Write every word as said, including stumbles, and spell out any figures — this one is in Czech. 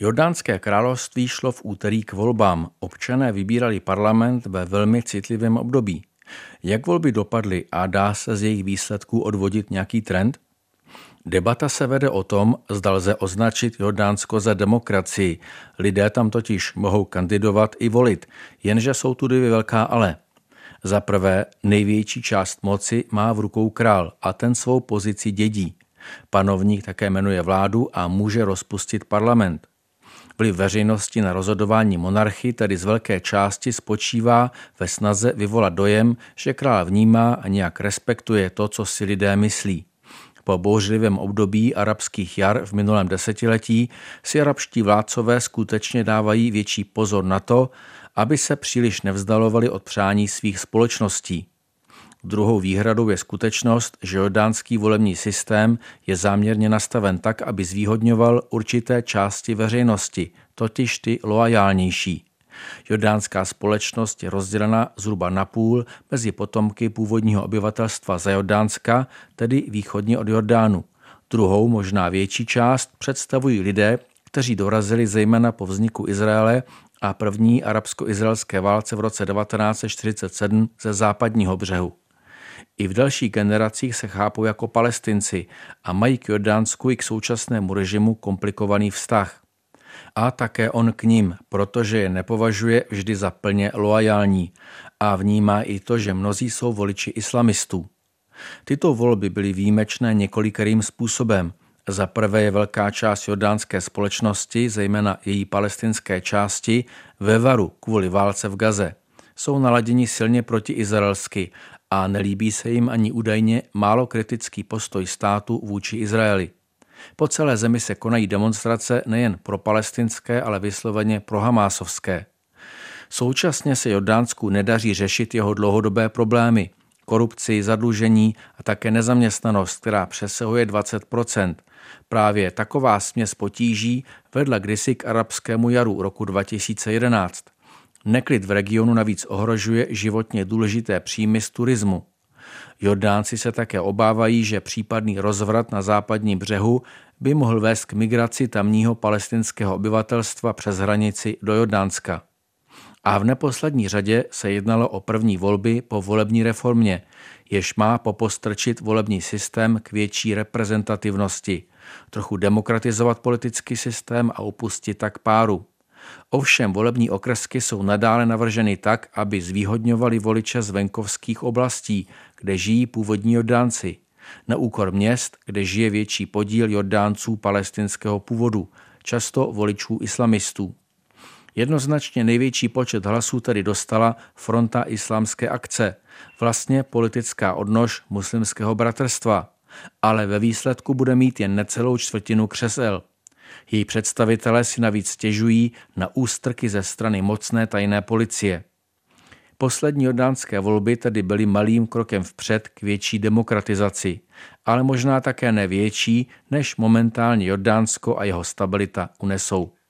Jordánské království šlo v úterý k volbám. Občané vybírali parlament ve velmi citlivém období. Jak volby dopadly a dá se z jejich výsledků odvodit nějaký trend? Debata se vede o tom, zda lze označit Jordánsko za demokracii. Lidé tam totiž mohou kandidovat i volit, jenže jsou tu dvě velká ale. Za prvé, největší část moci má v rukou král a ten svou pozici dědí. Panovník také jmenuje vládu a může rozpustit parlament. Vliv veřejnosti na rozhodování monarchy tedy z velké části spočívá ve snaze vyvolat dojem, že král vnímá a nějak respektuje to, co si lidé myslí. Po bouřlivém období arabských jar v minulém desetiletí si arabští vládcové skutečně dávají větší pozor na to, aby se příliš nevzdalovali od přání svých společností. Druhou výhradou je skutečnost, že jordánský volební systém je záměrně nastaven tak, aby zvýhodňoval určité části veřejnosti, totiž ty loajálnější. Jordánská společnost je rozdělena zhruba napůl mezi potomky původního obyvatelstva za Jordánska, tedy východně od Jordánu. Druhou, možná větší část představují lidé, kteří dorazili zejména po vzniku Izraele a první arabsko-izraelské válce v roce devatenáct set čtyřicet sedm ze západního břehu. I v dalších generacích se chápou jako Palestinci a mají k Jordánsku i k současnému režimu komplikovaný vztah. A také on k nim, protože je nepovažuje vždy za plně loajální a vnímá i to, že mnozí jsou voliči islamistů. Tyto volby byly výjimečné několikerým způsobem. Za prvé je velká část jordánské společnosti, zejména její palestinské části, ve varu kvůli válce v Gaze. Jsou naladěni silně protiizraelsky a nelíbí se jim ani údajně málo kritický postoj státu vůči Izraeli. Po celé zemi se konají demonstrace nejen pro palestinské, ale vysloveně pro hamásovské. Současně se Jordánsku nedaří řešit jeho dlouhodobé problémy, korupci, zadlužení a také nezaměstnanost, která přesahuje dvacet procent. Právě taková směs potíží vedla kdysi k arabskému jaru roku dva tisíce jedenáct. Neklid v regionu navíc ohrožuje životně důležité příjmy z turismu. Jordánci se také obávají, že případný rozvrat na západním břehu by mohl vést k migraci tamního palestinského obyvatelstva přes hranici do Jordánska. A v neposlední řadě se jednalo o první volby po volební reformě, jež má popostrčit volební systém k větší reprezentativnosti, trochu demokratizovat politický systém a upustit tak páru. Ovšem volební okrsky jsou nadále navrženy tak, aby zvýhodňovali voliče z venkovských oblastí, kde žijí původní Jordánci, na úkor měst, kde žije větší podíl Jordánců palestinského původu, často voličů islamistů. Jednoznačně největší počet hlasů tedy dostala Fronta islámské akce, vlastně politická odnož muslimského bratrstva, ale ve výsledku bude mít jen necelou čtvrtinu křesel. Její představitelé si navíc stěžují na ústrky ze strany mocné tajné policie. Poslední jordánské volby tedy byly malým krokem vpřed k větší demokratizaci, ale možná také nevětší, než momentálně Jordánsko a jeho stabilita unesou.